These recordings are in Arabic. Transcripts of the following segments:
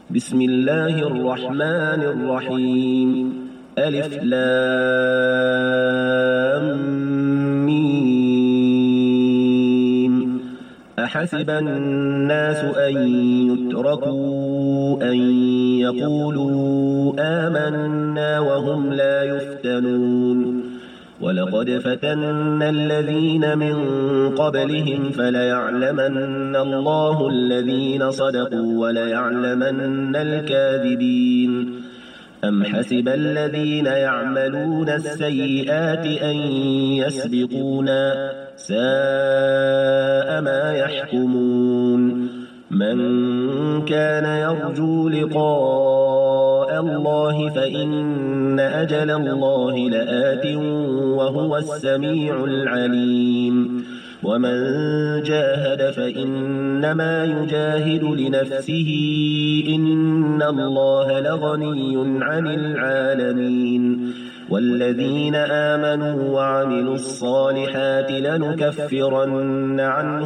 بسم الله الرحمن الرحيم ألف لام ميم أحسب الناس أن يتركوا أن يقولوا آمنا وهم لا يفتنون ولقد فتنا الذين من قبلهم فليعلمن الله الذين صدقوا وليعلمن الكاذبين أم حسب الذين يعملون السيئات أن يسبقونا ساء ما يحكمون من كان يرجو لقاء الله فإن أجل الله لآت وهو السميع العليم ومن جاهد فإنما يجاهد لنفسه إن الله لغني عن العالمين والذين آمنوا وعملوا الصالحات لنكفرن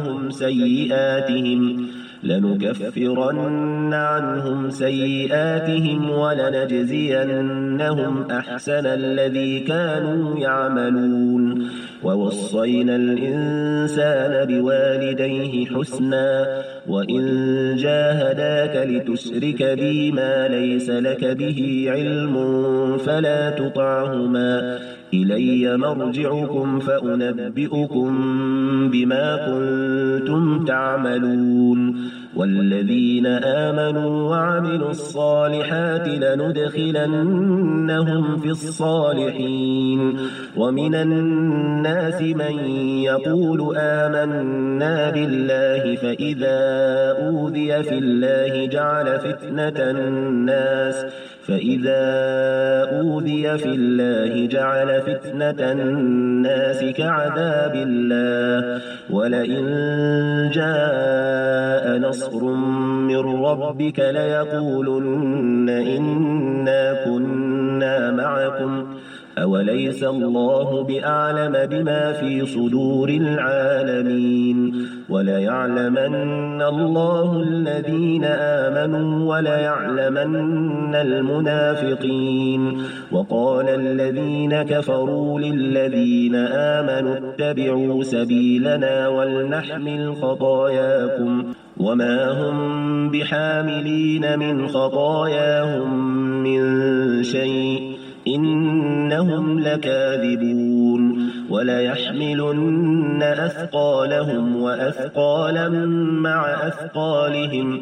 عنهم سيئاتهم ولنجزينهم أحسن الذي كانوا يعملون ووصينا الإنسان بوالديه حسنا وإن جاهداك لتشرك بي ما ليس لك به علم فلا تطعهما إلي مرجعكم فأنبئكم بما كنتم تعملون والذين آمنوا وعملوا الصالحات لندخلنهم في الصالحين ومن الناس من يقول آمنا بالله فإذا أوذي في الله جعل فتنة الناس كعذاب الله ولئن جاء نصر من ربك ليقولن إنا كنا معكم أوليس الله بأعلم بما في صدور العالمين وليعلمن الله الذين آمنوا وليعلمن المنافقين وقال الذين كفروا للذين آمنوا اتبعوا سبيلنا ولنحمل خطاياكم وما هم بحاملين من خطاياهم من شيء إنهم لكاذبون وليحملن أثقالهم وأثقالا مع أثقالهم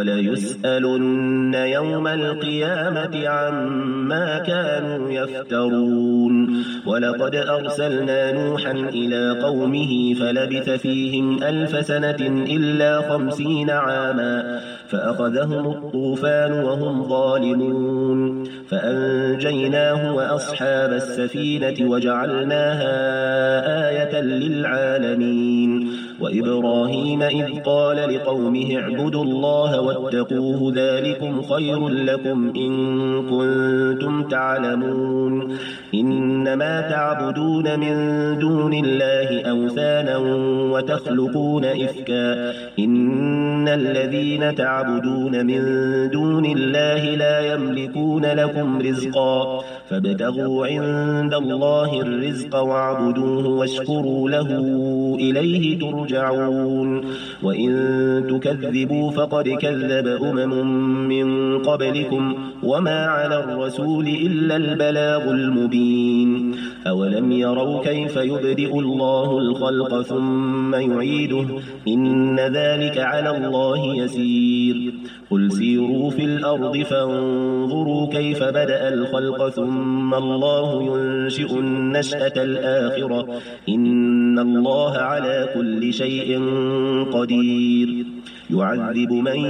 وليسألن يوم القيامة عما كانوا يفترون ولقد أرسلنا نوحا إلى قومه فلبث فيهم 1000 سنة إلا 50 عاما فأخذهم الطوفان وهم ظالمون فأنجيناه وأصحاب السفينة وجعلناها آية للعالمين وإبراهيم إذ قال لقومه اعبدوا الله واتقوه ذلكم خير لكم إن كنتم تعلمون إنما تعبدون من دون الله أوثانا وتخلقون إفكا إن الذين تعبدون من دون الله لا يملكون لكم رزقا فابتغوا عند الله الرزق واعبدوه واشكروا له إليه ترجعون وإن تكذبوا فقد كذب من قبلكم وما على الرسول إلا البلاغ المبين أولم يروا كيف يبدئ الله الخلق ثم يعيده إن ذلك على الله يسير قل سيروا في الأرض فانظروا كيف بدأ الخلق ثم الله ينشئ النشأة الآخرة إن الله على كل شيء قدير يعذب من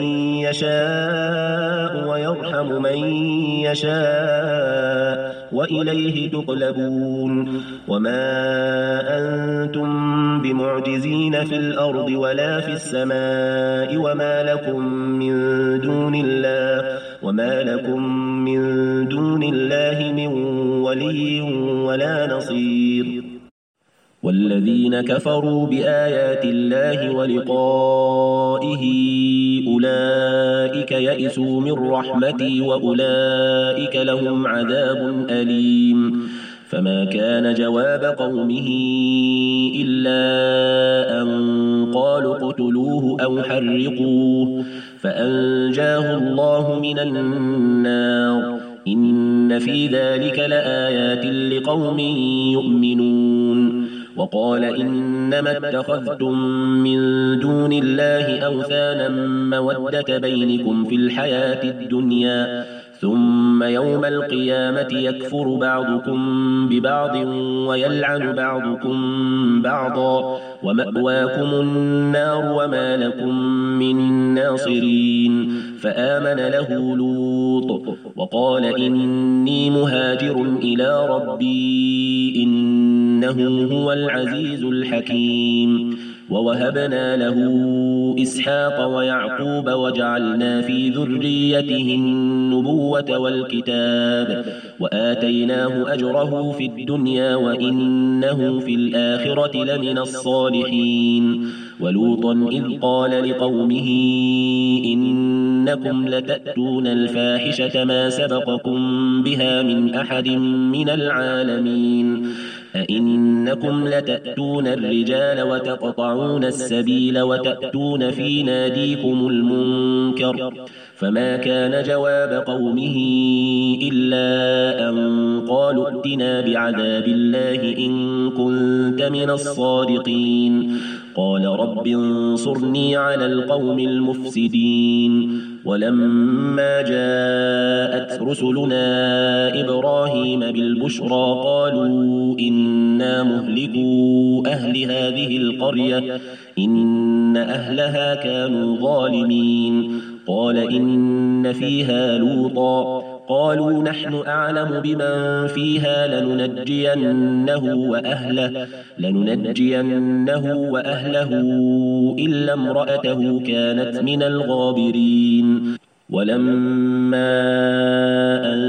يشاء ويرحم من يشاء وإليه تقلبون وما أنتم بمعجزين في الأرض ولا في السماء وما لكم من دون الله من ولي ولا نصير والذين كفروا بآيات الله ولقائه أولئك يئسوا من رحمتي وأولئك لهم عذاب أليم. فما كان جواب قومه إلا أن قالوا اقتلوه أو حرقوه فأنجاه الله من النار. إن في ذلك لآيات لقوم يؤمنون. وقال إنما اتخذتم من دون الله أوثانا مودة بينكم في الحياة الدنيا ثم يوم القيامة يكفر بعضكم ببعض ويلعن بعضكم بعضا ومأواكم النار وما لكم من ناصرين. فآمن له لوط وقال إني مهاجر إلى ربي إنه هو العزيز الحكيم. ووهبنا له إسحاق ويعقوب وجعلنا في ذريته النبوة والكتاب وآتيناه أجره في الدنيا وإنه في الآخرة لمن الصالحين. ولوطا إذ قال لقومه إنكم لتأتون الفاحشة ما سبقكم بها من أحد من العالمين. أئنكم لتأتون الرجال وتقطعون السبيل وتأتون في ناديكم المنكر. فما كان جواب قومه إلا أن قالوا ائتنا بعذاب الله إن كنت من الصادقين. قال رب انصرني على القوم المفسدين. ولما جاءت رسلنا إبراهيم بالبشرى قالوا إنا مهلكو أهل هذه القرية إن أهلها كانوا ظالمين. قال إن فيها لوطا قالوا نحن أعلم بمن فيها لننجينه وأهله إلا امرأته كانت من الغابرين. ولما أن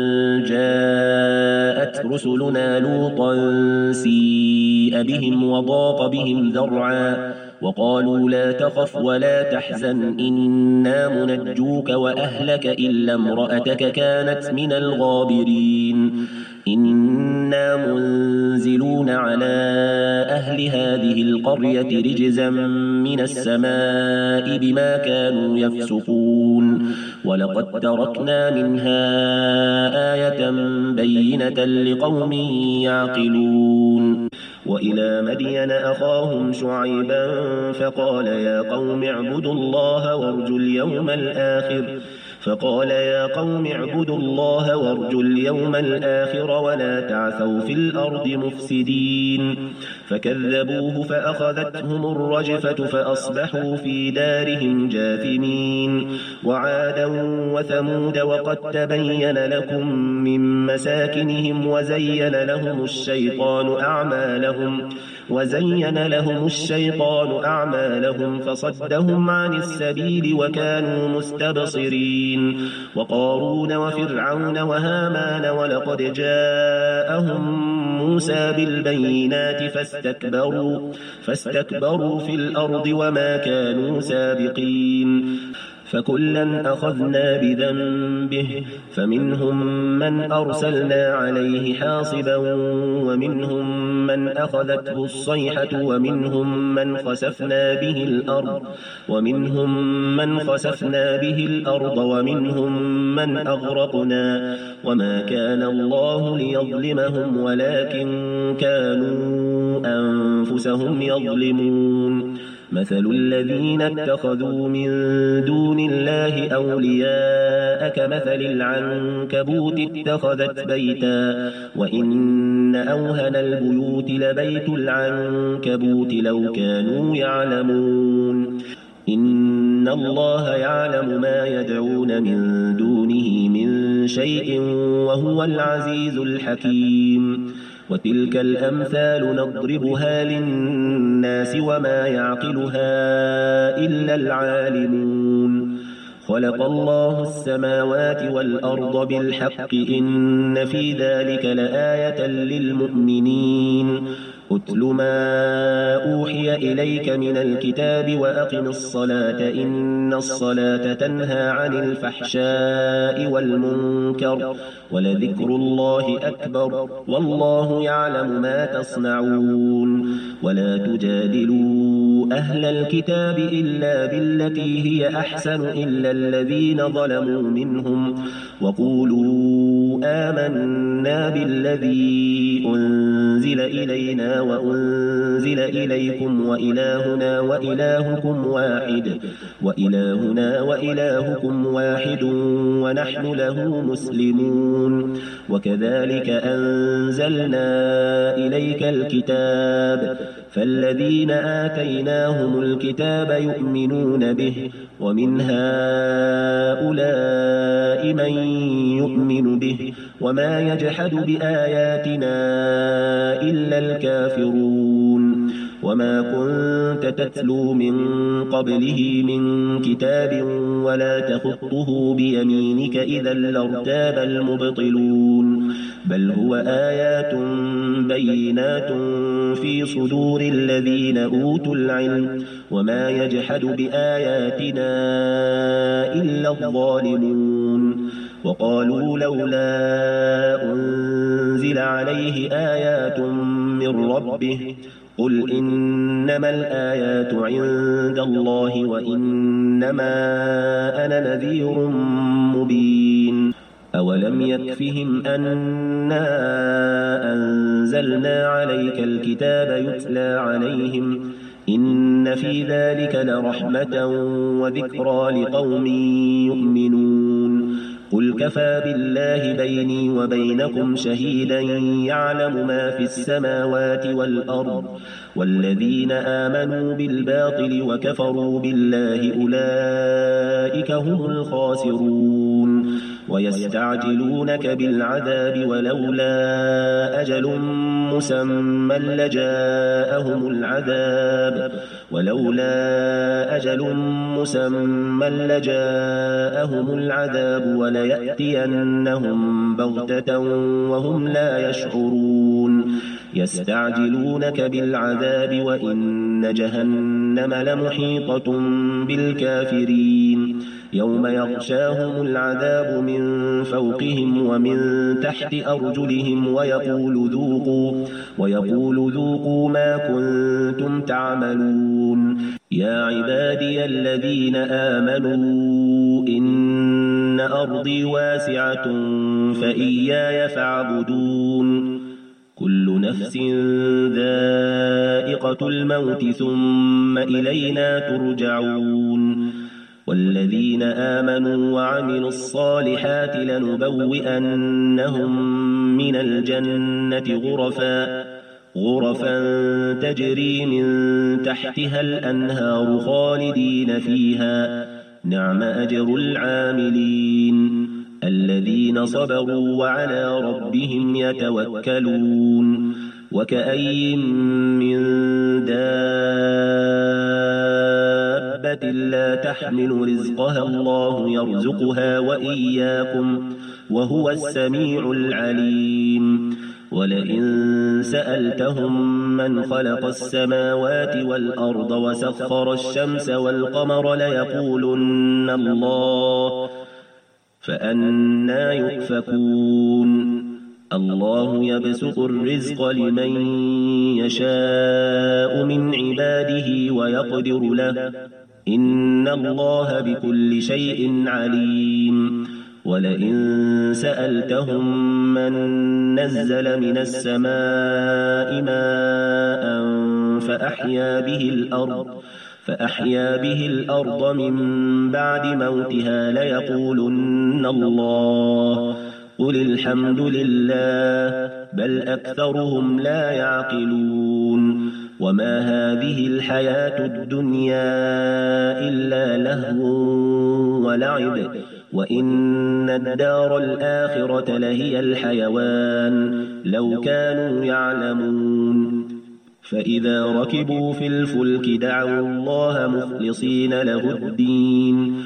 جاءت رسلنا لوطا سيء بهم وضاق بهم ذرعا وقالوا لا تخف ولا تحزن إنا منجوك وأهلك إلا امرأتك كانت من الغابرين. إنا منزلون على أهل هذه القرية رجزا من السماء بما كانوا يفسقون. ولقد تركنا منها آية بينة لقوم يعقلون. وإلى مدين أخاهم شعيبا فقال يا قوم اعبدوا الله وارجوا اليوم الآخر ولا تعثوا في الأرض مفسدين. فكذبوه فأخذتهم الرجفة فأصبحوا في دارهم جاثمين. وعادا وثمود وقد تبين لكم من مساكنهم وزين لهم الشيطان أعمالهم فصدهم عن السبيل وكانوا مستبصرين. وقارون وفرعون وهامان ولقد جاءهم موسى بالبينات فاستكبروا في الأرض وما كانوا سابقين. فكلا أخذنا بذنبه فمنهم من أرسلنا عليه حاصبا ومنهم من أخذته الصيحة ومنهم من خسفنا به الأرض ومنهم من أغرقنا وما كان الله ليظلمهم ولكن كانوا أنفسهم يظلمون. مثل الذين اتخذوا من دون الله أولياء كمثل العنكبوت اتخذت بيتا وإن أوهن البيوت لبيت العنكبوت لو كانوا يعلمون. إن الله يعلم ما يدعون من دونه من شيء وهو العزيز الحكيم. وتلك الأمثال نضربها للناس وما يعقلها إلا العالمون. خلق الله السماوات والأرض بالحق إن في ذلك لآية للمؤمنين. اتل ما أوحي إليك من الكتاب وأقم الصلاة إن الصلاة تنهى عن الفحشاء والمنكر ولذكر الله أكبر والله يعلم ما تصنعون ولا تجادلوا أهل الكتاب إلا بالتي هي أحسن إلا الذين ظلموا منهم وقولوا آمنا بالذي أنزل إلينا وأنزل إليكم وإلهنا وإلهكم واحد ونحن له مسلمون وكذلك أنزلنا إليك الكتاب فالذين آتيناهم الكتاب يؤمنون به ومن هؤلاء من يؤمن به وما يجحد بآياتنا إلا الكافرون وما كنت تتلو من قبله من كتاب ولا تخطه بيمينك إذا لارتاب المبطلون بل هو آيات بينات في صدور الذين أوتوا العلم وما يجحد بآياتنا إلا الظالمون وقالوا لولا أنزل عليه آيات من ربه قل إنما الآيات عند الله وإنما أنا نذير مبين أولم يكفهم أنا أنزلنا عليك الكتاب يتلى عليهم إن في ذلك لرحمة وذكرى لقوم يؤمنون قل كفى بالله بيني وبينكم شهيدا يعلم ما في السماوات والأرض والذين آمنوا بالباطل وكفروا بالله أولئك هم الخاسرون ويستعجلونك بالعذاب ولولا أجل مسمى لجاءهم العذاب وليأتينهم بغتة وهم لا يشعرون يستعجلونك بالعذاب وإن جهنم لمحيطة بالكافرين يوم يغشاهم العذاب من فوقهم ومن تحت أرجلهم ويقول ذوقوا ما كنتم تعملون يا عبادي الذين آمنوا إن أرضي واسعة فإياي فاعبدون كل نفس ذائقة الموت ثم إلينا ترجعون والذين آمنوا وعملوا الصالحات لنبوئنهم من الجنة غرفا تجري من تحتها الأنهار خالدين فيها نعم أجر العاملين الذين صبروا وعلى ربهم يتوكلون وكأي من دابة لا تحمل رزقها الله يرزقها وإياكم وهو السميع العليم ولئن سألتهم من خلق السماوات والأرض وسخر الشمس والقمر ليقولن الله فأنى يؤفكون الله يبسط الرزق لمن يشاء من عباده ويقدر له إن الله بكل شيء عليم ولئن سألتهم من نزل من السماء ماء فأحيا به الأرض من بعد موتها ليقولن الله قل الحمد لله بل أكثرهم لا يعقلون وما هذه الحياة الدنيا إلا لهو ولعب وإن الدار الآخرة لهي الحيوان لو كانوا يعلمون فإذا ركبوا في الفلك دعوا الله مخلصين له الدين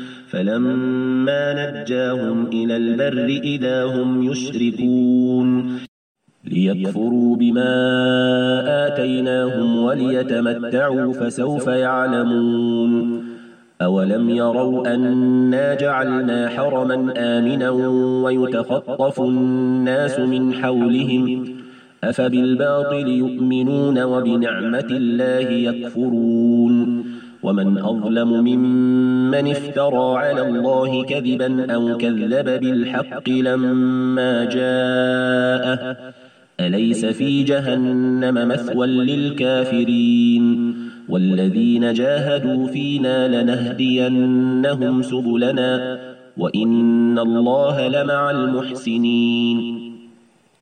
فلما نجاهم إلى البر إذا هم يشركون ليكفروا بما آتيناهم وليتمتعوا فسوف يعلمون أولم يروا أنا جعلنا حرما آمنا ويتخطف الناس من حولهم أفبالباطل يؤمنون وبنعمة الله يكفرون ومن أظلم ممن افترى على الله كذبا أو كذب بالحق لما جاءه أليس في جهنم مثوى للكافرين والذين جاهدوا فينا لنهدينهم سبلنا وإن الله لمع المحسنين